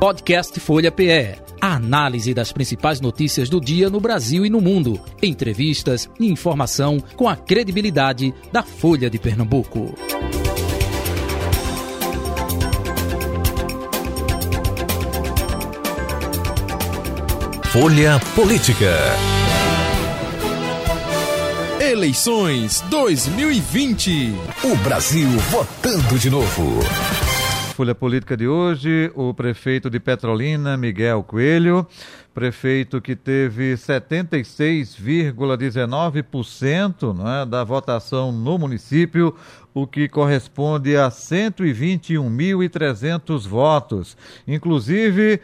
Podcast Folha PE. A análise das principais notícias do dia no Brasil e no mundo. Entrevistas e informação com a credibilidade da Folha de Pernambuco. Folha Política. Eleições 2020. O Brasil votando de novo. Folha Política de hoje, o prefeito de Petrolina, Miguel Coelho, prefeito que teve 76,19%, né, da votação no município, o que corresponde a 121.300 votos. Inclusive,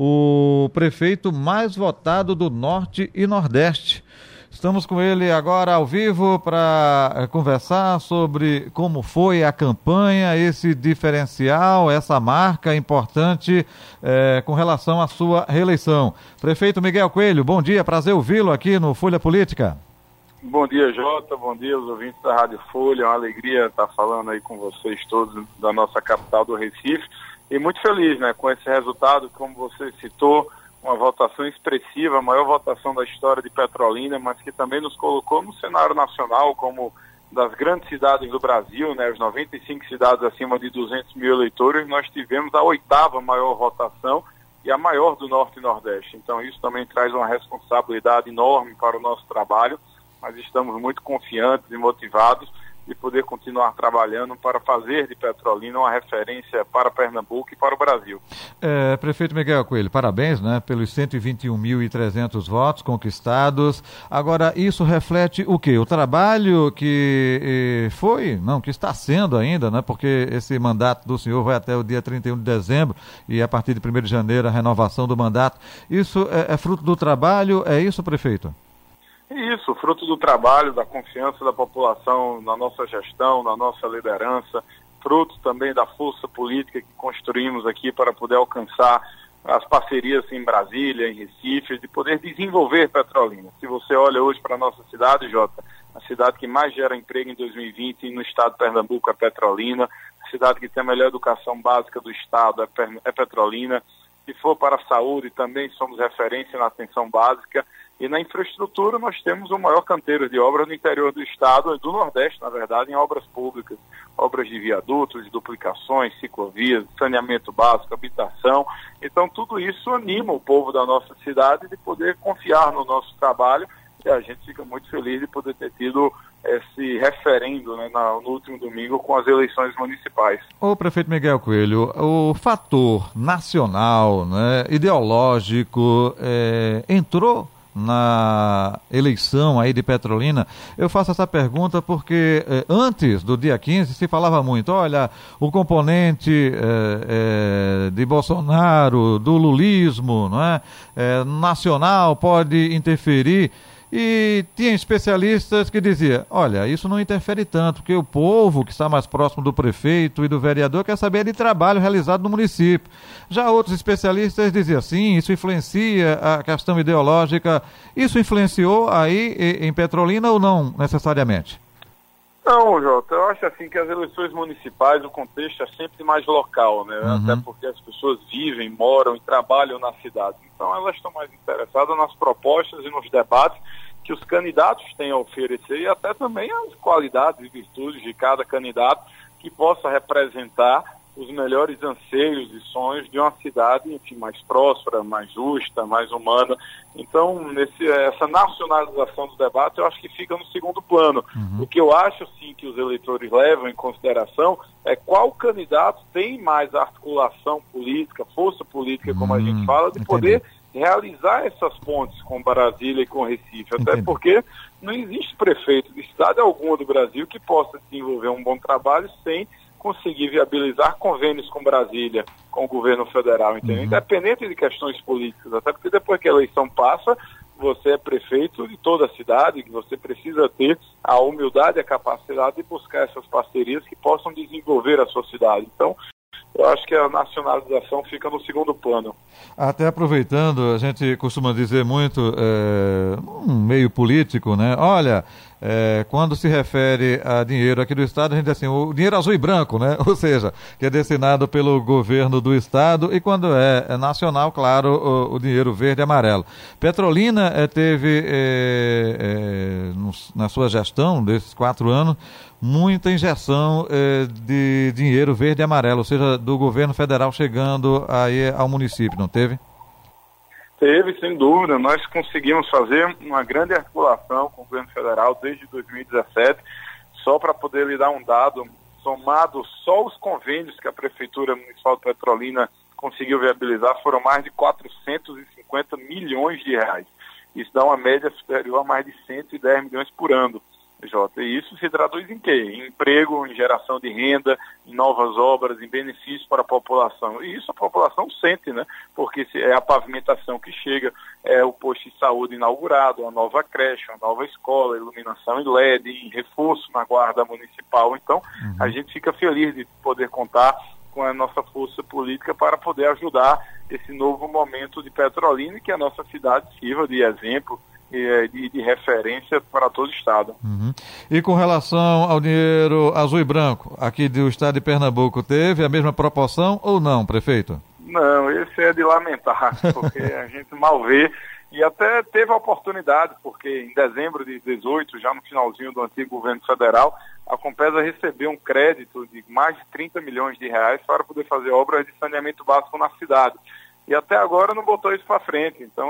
o prefeito mais votado do Norte e Nordeste. Estamos com ele agora ao vivo para conversar sobre como foi a campanha, esse diferencial, essa marca importante com relação à sua reeleição. Prefeito Miguel Coelho, bom dia, prazer ouvi-lo aqui no Folha Política. Bom dia, Jota, bom dia aos ouvintes da Rádio Folha, é uma alegria estar falando aí com vocês todos da nossa capital do Recife e muito feliz, né, com esse resultado, como você citou, uma votação expressiva, a maior votação da história de Petrolina, mas que também nos colocou no cenário nacional como das grandes cidades do Brasil, né, as 95 cidades acima de 200 mil eleitores, nós tivemos a 8ª maior votação e a maior do Norte e Nordeste. Então isso também traz uma responsabilidade enorme para o nosso trabalho, mas estamos muito confiantes e motivados de poder continuar trabalhando para fazer de Petrolina uma referência para Pernambuco e para o Brasil. Prefeito Miguel Coelho, parabéns, né, pelos 121.300 votos conquistados. Agora, isso reflete o quê? O trabalho que que está sendo ainda, né, porque esse mandato do senhor vai até o dia 31 de dezembro e a partir de 1º de janeiro a renovação do mandato. Isso é fruto do trabalho, é isso, prefeito? Isso, fruto do trabalho, da confiança da população na nossa gestão, na nossa liderança, fruto também da força política que construímos aqui para poder alcançar as parcerias em Brasília, em Recife, de poder desenvolver Petrolina. Se você olha hoje para a nossa cidade, Jota, a cidade que mais gera emprego em 2020 no estado de Pernambuco é Petrolina, a cidade que tem a melhor educação básica do estado é Petrolina. Se for para a saúde, também somos referência na atenção básica. E na infraestrutura nós temos o maior canteiro de obras no interior do estado, do Nordeste, na verdade, em obras públicas. Obras de viadutos, de duplicações, ciclovias, saneamento básico, habitação. Então tudo isso anima o povo da nossa cidade de poder confiar no nosso trabalho. E a gente fica muito feliz de poder ter tido esse referendo, né, no último domingo com as eleições municipais. Ô prefeito Miguel Coelho, o fator nacional, né, ideológico, entrou na eleição aí de Petrolina? Eu faço essa pergunta porque antes do dia 15 se falava muito, olha, o componente de Bolsonaro, do lulismo, não é? Nacional pode interferir. E tinha especialistas que diziam, olha, isso não interfere tanto, porque o povo que está mais próximo do prefeito e do vereador quer saber de trabalho realizado no município. Já outros especialistas diziam, sim, isso influencia a questão ideológica. Isso influenciou aí em Petrolina ou não necessariamente? Não, Jota, eu acho assim que as eleições municipais, o contexto é sempre mais local, né? Uhum. Até porque as pessoas vivem, moram e trabalham na cidade. Então elas estão mais interessadas nas propostas e nos debates que os candidatos têm a oferecer e até também as qualidades e virtudes de cada candidato que possa representar os melhores anseios e sonhos de uma cidade, enfim, mais próspera, mais justa, mais humana. Então, essa nacionalização do debate, eu acho que fica no segundo plano. Uhum. O que eu acho, sim, que os eleitores levam em consideração é qual candidato tem mais articulação política, força política, como a gente fala, de poder realizar essas pontes com Brasília e com Recife. Até porque não existe prefeito de cidade alguma do Brasil que possa desenvolver um bom trabalho sem conseguir viabilizar convênios com Brasília, com o governo federal, entendeu? Independente de questões políticas, até porque depois que a eleição passa, você é prefeito de toda a cidade, que você precisa ter a humildade e a capacidade de buscar essas parcerias que possam desenvolver a sua cidade. Então, eu acho que a nacionalização fica no segundo plano. Até aproveitando, a gente costuma dizer muito, um meio político, né? Olha, quando se refere a dinheiro aqui do Estado, a gente diz assim, o dinheiro azul e branco, né? Ou seja, que é destinado pelo governo do Estado, e quando é nacional, claro, o dinheiro verde e amarelo. Petrolina teve, na sua gestão desses 4 anos, muita injeção de dinheiro verde e amarelo, ou seja, do governo federal chegando aí ao município, não teve? Teve, sem dúvida. Nós conseguimos fazer uma grande articulação com o governo federal desde 2017, só para poder lhe dar um dado, somado só os convênios que a Prefeitura Municipal de Petrolina conseguiu viabilizar, foram mais de 450 milhões de reais. Isso dá uma média superior a mais de 110 milhões por ano. Jota, e isso se traduz em quê? Em emprego, em geração de renda, em novas obras, em benefícios para a população. E isso a população sente, né? Porque é a pavimentação que chega, é o posto de saúde inaugurado, a nova creche, a nova escola, iluminação em LED, em reforço na guarda municipal. Então, a gente fica feliz de poder contar com a nossa força política para poder ajudar esse novo momento de Petrolina e que a nossa cidade sirva de exemplo de referência para todo o Estado. E com relação ao dinheiro azul e branco, aqui do Estado de Pernambuco, teve a mesma proporção ou não, prefeito? Não, esse é de lamentar, porque a gente mal vê, e até teve a oportunidade, porque em dezembro de 2018, já no finalzinho do antigo governo federal, a Compesa recebeu um crédito de mais de 30 milhões de reais para poder fazer obras de saneamento básico na cidade. E até agora não botou isso para frente. Então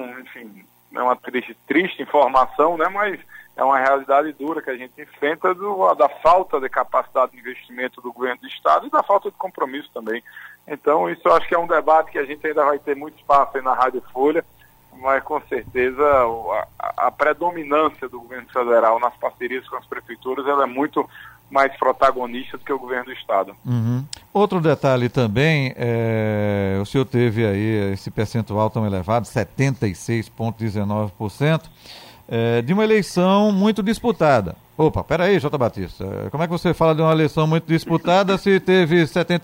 é uma triste informação, né? Mas é uma realidade dura que a gente enfrenta da falta de capacidade de investimento do governo do Estado e da falta de compromisso também. Então isso eu acho que é um debate que a gente ainda vai ter muito espaço aí na Rádio Folha, mas com certeza a predominância do governo federal nas parcerias com as prefeituras, ela é muito mais protagonista do que o governo do Estado. Outro detalhe também, o senhor teve aí esse percentual tão elevado, 76,19%, de uma eleição muito disputada. Opa, peraí, Jota Batista, como é que você fala de uma eleição muito disputada se teve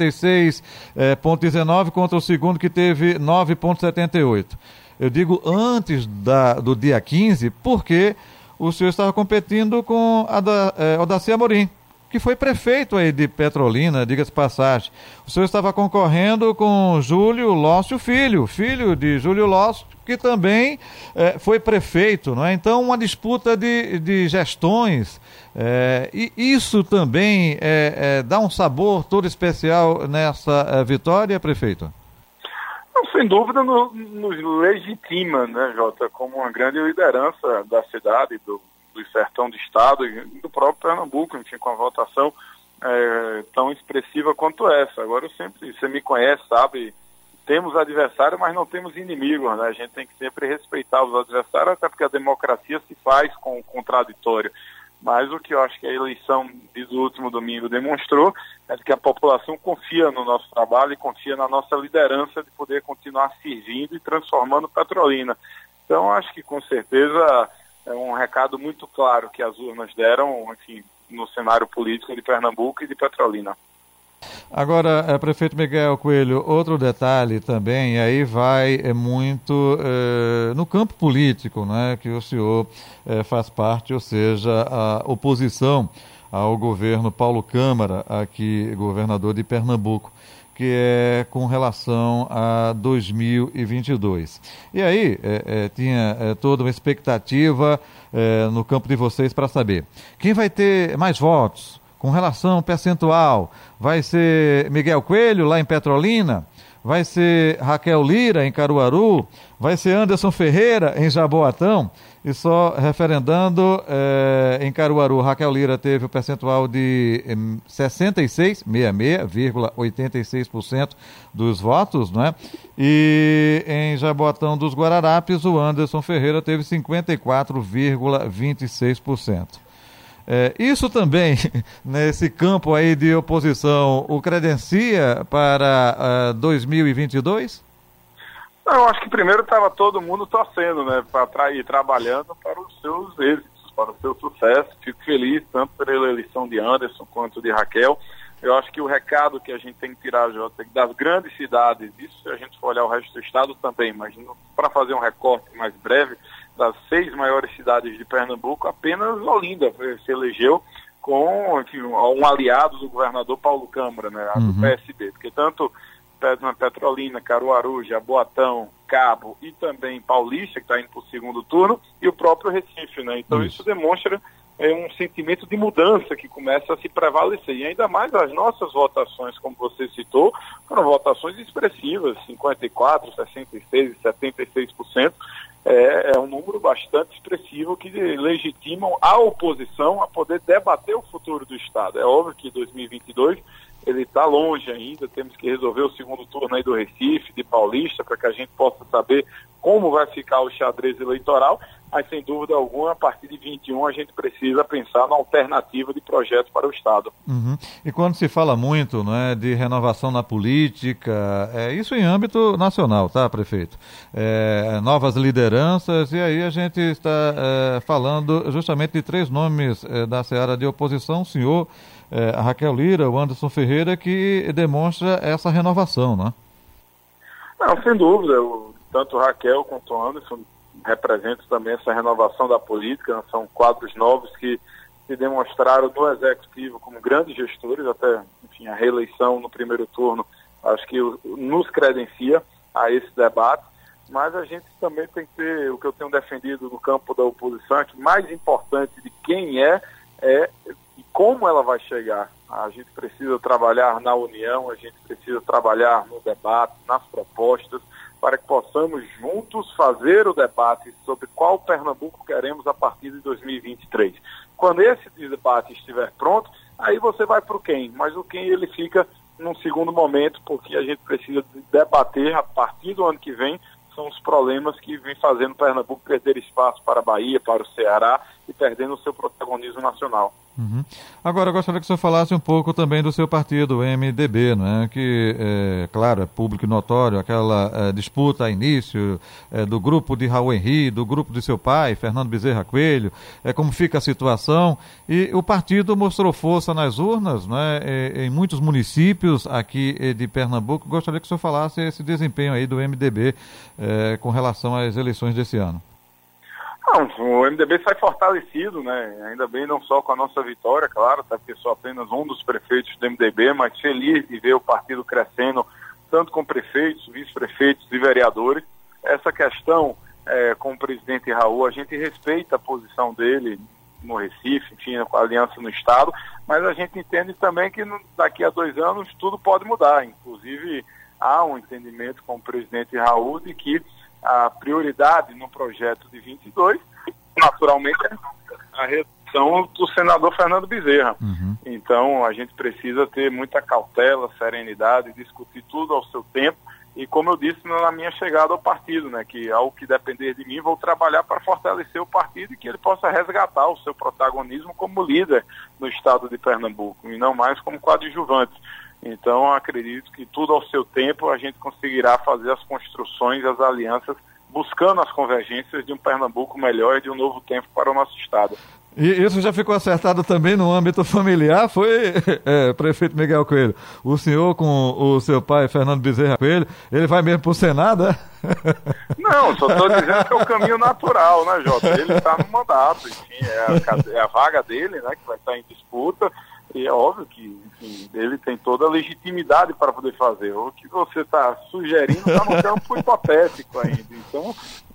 76,19% contra o segundo que teve 9,78%? Eu digo antes do dia 15, porque o senhor estava competindo com Odaci Amorim, que foi prefeito aí de Petrolina, diga-se passagem. O senhor estava concorrendo com Júlio Lócio Filho de Júlio Lócio, que também foi prefeito, não é? Então, uma disputa de gestões, e isso também dá um sabor todo especial nessa vitória, prefeito? Sem dúvida nos legitima, né, Jota, como uma grande liderança da cidade, do sertão do Estado e do próprio Pernambuco, enfim, com a votação tão expressiva quanto essa. Agora, você me conhece, sabe, temos adversário, mas não temos inimigos, né? A gente tem que sempre respeitar os adversários, até porque a democracia se faz com o contraditório. Mas o que eu acho que a eleição do último domingo demonstrou é que a população confia no nosso trabalho e confia na nossa liderança de poder continuar servindo e transformando Petrolina. Então, acho que com certeza é um recado muito claro que as urnas deram, enfim, no cenário político de Pernambuco e de Petrolina. Agora, prefeito Miguel Coelho, outro detalhe também, e aí vai muito no campo político, né, que o senhor faz parte, ou seja, a oposição ao governo Paulo Câmara, aqui governador de Pernambuco, que é com relação a 2022. E aí tinha toda uma expectativa no campo de vocês para saber quem vai ter mais votos com relação percentual. Vai ser Miguel Coelho lá em Petrolina? Vai ser Raquel Lira em Caruaru? Vai ser Anderson Ferreira em Jaboatão? E só referendando, em Caruaru, Raquel Lira teve o percentual de 66,86% dos votos, né? E em Jaboatão dos Guararapes, o Anderson Ferreira teve 54,26%. Isso também, nesse campo aí de oposição, o credencia para 2022? Eu acho que primeiro estava todo mundo torcendo, né, para ir trabalhando para os seus êxitos, para o seu sucesso. Fico feliz tanto pela eleição de Anderson quanto de Raquel. Eu acho que o recado que a gente tem que tirar, Jota, das grandes cidades, isso se a gente for olhar o resto do estado também, mas para fazer um recorte mais breve, das 6 maiores cidades de Pernambuco, apenas Olinda se elegeu com, enfim, um aliado do governador Paulo Câmara, né, do PSB, porque tanto Petrolina, Caruaru, Jaboatão, Cabo e também Paulista, que está indo para o segundo turno, e o próprio Recife, né? Então isso demonstra um sentimento de mudança que começa a se prevalecer. E ainda mais as nossas votações, como você citou, foram votações expressivas, 54%, 66% e 76%. É um número bastante expressivo que legitimam a oposição a poder debater o futuro do Estado. É óbvio que 2022 ele está longe ainda, temos que resolver o segundo turno aí do Recife, de Paulista, para que a gente possa saber como vai ficar o xadrez eleitoral, mas sem dúvida alguma, a partir de 21 a gente precisa pensar na alternativa de projetos para o Estado. E quando se fala muito, né, de renovação na política, isso em âmbito nacional, tá, prefeito? Novas lideranças, e aí a gente está falando justamente de 3 nomes da seara de oposição, o senhor, a Raquel Lira, o Anderson Ferreira, que demonstra essa renovação, né? Não, sem dúvida, tanto Raquel quanto o Anderson representam também essa renovação da política, né? São quadros novos que se demonstraram no Executivo como grandes gestores, até, enfim, a reeleição no primeiro turno, acho que nos credencia a esse debate, mas a gente também tem que ter, o que eu tenho defendido no campo da oposição, é que mais importante de quem é como ela vai chegar. A gente precisa trabalhar na união, a gente precisa trabalhar no debate, nas propostas, para que possamos juntos fazer o debate sobre qual Pernambuco queremos a partir de 2023. Quando esse debate estiver pronto, aí você vai para o quem, mas o quem ele fica num segundo momento, porque a gente precisa debater a partir do ano que vem, são os problemas que vem fazendo Pernambuco perder espaço para a Bahia, para o Ceará e perdendo o seu protagonismo nacional. Agora, eu gostaria que o senhor falasse um pouco também do seu partido, o MDB, não é? Que, claro, é público e notório, aquela disputa a início do grupo de Raul Henri, do grupo de seu pai, Fernando Bezerra Coelho, como fica a situação, e o partido mostrou força nas urnas, não é? Em muitos municípios aqui de Pernambuco. Gostaria que o senhor falasse esse desempenho aí do MDB com relação às eleições desse ano. Não, o MDB sai fortalecido, né? Ainda bem, não só com a nossa vitória, claro, até porque sou apenas um dos prefeitos do MDB, mas feliz de ver o partido crescendo, tanto com prefeitos, vice-prefeitos e vereadores. Essa questão com o presidente Raul, a gente respeita a posição dele no Recife, enfim, com a aliança no Estado, mas a gente entende também que daqui a 2 anos tudo pode mudar. Inclusive, há um entendimento com o presidente Raul de que a prioridade no projeto de 22, naturalmente, é a reeleição do senador Fernando Bezerra. Então, a gente precisa ter muita cautela, serenidade, discutir tudo ao seu tempo. E, como eu disse na minha chegada ao partido, né, que ao que depender de mim, vou trabalhar para fortalecer o partido e que ele possa resgatar o seu protagonismo como líder no estado de Pernambuco, e não mais como coadjuvante. Então, acredito que tudo ao seu tempo a gente conseguirá fazer as construções, as alianças, buscando as convergências de um Pernambuco melhor e de um novo tempo para o nosso estado. E isso já ficou acertado também no âmbito familiar, foi, prefeito Miguel Coelho? O senhor com o seu pai, Fernando Bezerra Coelho, ele vai mesmo para o Senado, é? Não, só estou dizendo que é o caminho natural, né, Jota? Ele está no mandato, enfim, é a vaga dele, né, que vai estar em disputa. E é óbvio que, enfim, ele tem toda a legitimidade para poder fazer. O que você está sugerindo está no campo hipotético ainda. Então,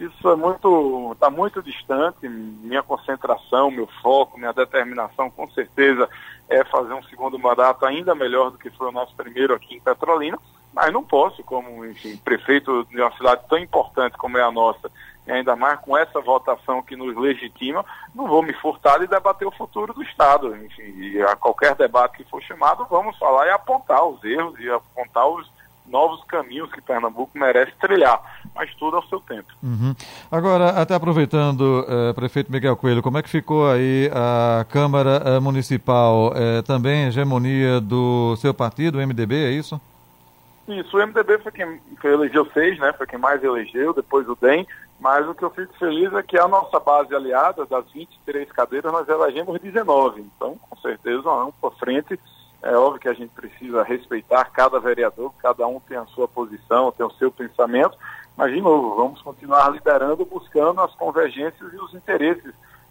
isso está muito distante. Minha concentração, meu foco, minha determinação, com certeza, é fazer um segundo mandato ainda melhor do que foi o nosso primeiro aqui em Petrolina. Mas não posso, como, enfim, prefeito de uma cidade tão importante como é a nossa, e ainda mais com essa votação que nos legitima, não vou me furtar de debater o futuro do Estado. Enfim, e a qualquer debate que for chamado, vamos falar e apontar os erros e apontar os novos caminhos que Pernambuco merece trilhar, mas tudo ao seu tempo. Agora, até aproveitando, prefeito Miguel Coelho, como é que ficou aí a Câmara Municipal? Também hegemonia do seu partido, o MDB, é isso? Isso, o MDB foi quem elegeu 6, né? Foi quem mais elegeu, depois o DEM, mas o que eu fico feliz é que a nossa base aliada, das 23 cadeiras, nós elegemos 19. Então, com certeza, vamos para frente. É óbvio que a gente precisa respeitar cada vereador, cada um tem a sua posição, tem o seu pensamento, Mas, de novo, vamos continuar liderando, buscando as convergências e os interesses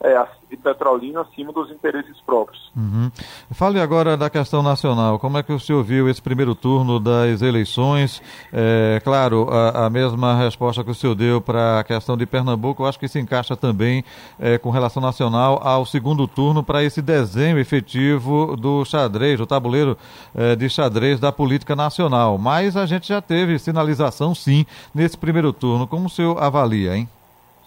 de Petrolina acima dos interesses próprios. Uhum. Fale agora da questão nacional. Como é que o senhor viu esse primeiro turno das eleições? Claro, a mesma resposta que o senhor deu para a questão de Pernambuco, eu acho que se encaixa também com relação nacional ao segundo turno, para esse desenho efetivo do xadrez, do tabuleiro de xadrez da política nacional. Mas a gente já teve sinalização, sim, nesse primeiro turno. Como o senhor avalia, hein?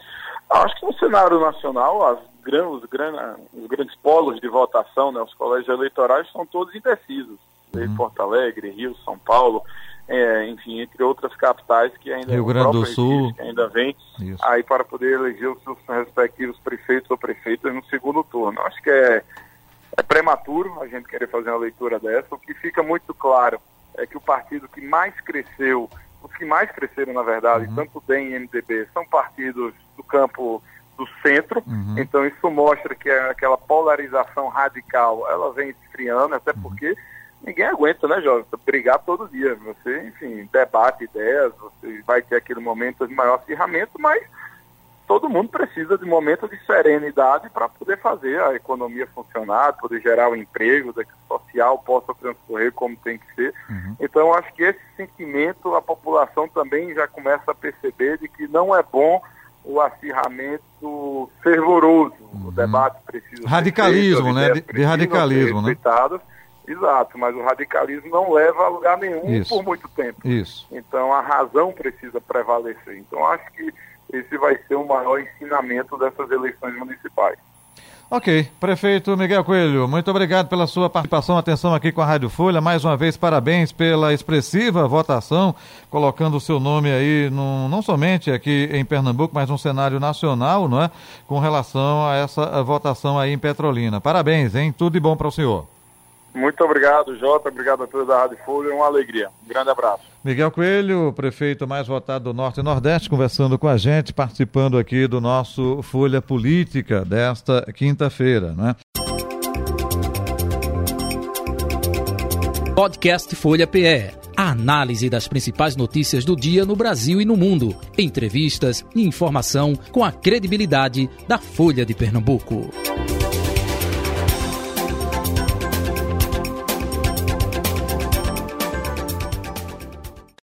Acho que no cenário nacional, os grandes polos de votação, né, os colégios eleitorais, são todos indecisos. Porto Alegre, Rio, São Paulo, enfim, entre outras capitais que ainda Rio Grande do Sul, que ainda vem aí para poder eleger os seus respectivos prefeitos ou prefeitas no segundo turno. Acho que é prematuro a gente querer fazer uma leitura dessa. O que fica muito claro é que o partido que mais cresceu, os que mais cresceram, na verdade, tanto o DEM e MDB, são partidos do campo do centro. Então isso mostra que aquela polarização radical, ela vem esfriando, até porque ninguém aguenta, né, Jovem? Brigar todo dia. Você, enfim, debate ideias, você vai ter aquele momento de maior acirramento, mas todo mundo precisa de momentos de serenidade para poder fazer a economia funcionar, poder gerar o emprego, que o social possa transcorrer como tem que ser. Então, acho que esse sentimento a população também já começa a perceber de que não é bom o acirramento fervoroso. O debate precisa radicalismo, né? De radicalismo, né? Exato, mas o radicalismo não leva a lugar nenhum por muito tempo. Então, a razão precisa prevalecer. Então, acho que esse vai ser o maior ensinamento dessas eleições municipais. Ok. Prefeito Miguel Coelho, muito obrigado pela sua participação, atenção aqui com a Rádio Folha. Mais uma vez, parabéns pela expressiva votação, colocando o seu nome aí, não somente aqui em Pernambuco, mas num cenário nacional, não é? Com relação a essa votação aí em Petrolina. Parabéns, hein? Tudo de bom para o senhor. Muito obrigado, Jota. Obrigado a todos da Rádio Folha. Uma alegria. Um grande abraço. Miguel Coelho, prefeito mais votado do Norte e Nordeste, conversando com a gente, participando aqui do nosso Folha Política desta quinta-feira, né? Podcast Folha PE. A análise das principais notícias do dia no Brasil e no mundo. Entrevistas e informação com a credibilidade da Folha de Pernambuco.